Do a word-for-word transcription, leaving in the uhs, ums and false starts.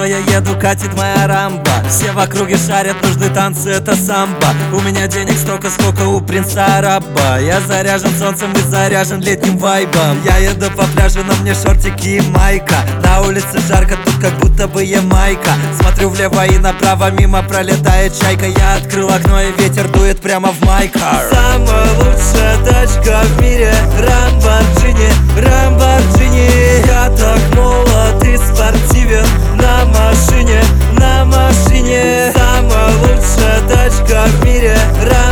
я еду, катит моя рамба. Все в округе шарят, нужны танцы, это самбо. У меня денег столько, сколько у принца араба. Я заряжен солнцем и заряжен летним вайбом. Я еду по пляжу, на мне шортики и майка. На улице жарко, тут как будто бы Ямайка. Смотрю влево и направо, мимо пролетает чайка. Я открыл окно и ветер дует прямо в майка. Самая лучшая тачка в мире Lamborghini, Lamborghini. Я так молод и спортивен на машине, на машине. Самая лучшая тачка в мире